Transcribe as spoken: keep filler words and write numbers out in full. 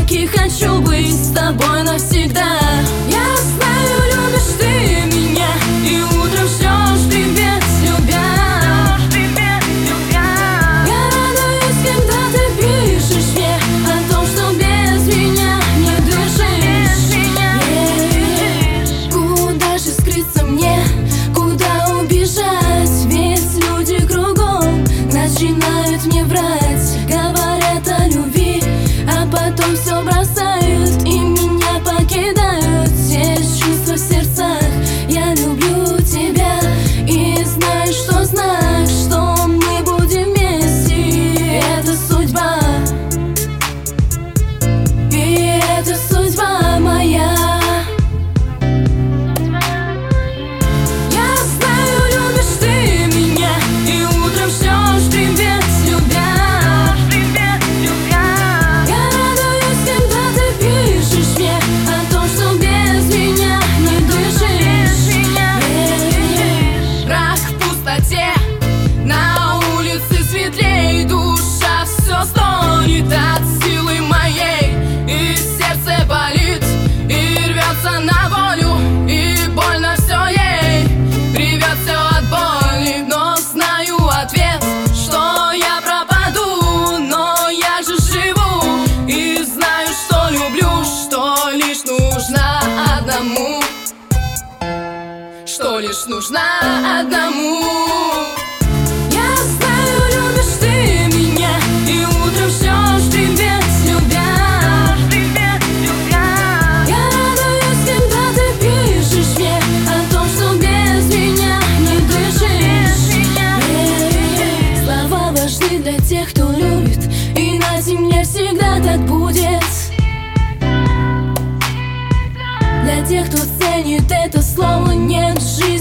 навеки хочу быть с тобой навсегда. Я знаю, любишь ты меня, и утром ждешь привет, любя. Я радуюсь, когда ты пишешь мне о том, что без меня не дышишь. Куда же скрыться мне, куда убежать? Ведь люди кругом начинают мне врать, говорят о любви, а потом все бросают и меня покидают. Есть чувства в сердцах, я люблю тебя и знаю, что знак, что мы будем вместе. Это судьба, и это судьба моя. Я знаю, любишь ты меня, и утром ждешь привет, любя. Я радуюсь, когда ты пишешь мне о том, что без меня не дышишь. Прах в пустоте, на улице светлей, душа все стонет от силы моей, и сердце болит, и рвется на волю, и больно все ей, рвет все от боли. Но знаю ответ, что я пропаду, но я же живу и знаю, что люблю, что лишь нужна одному, что лишь нужна одному. Я знаю, любишь ты меня, и утром ждешь привет, любя. Я радуюсь, когда ты пишешь мне о том, что без меня не дышишь. Слова важны для тех, кто любит, и на земле всегда так будет. Для тех, кто ценит это слово, нет жизни.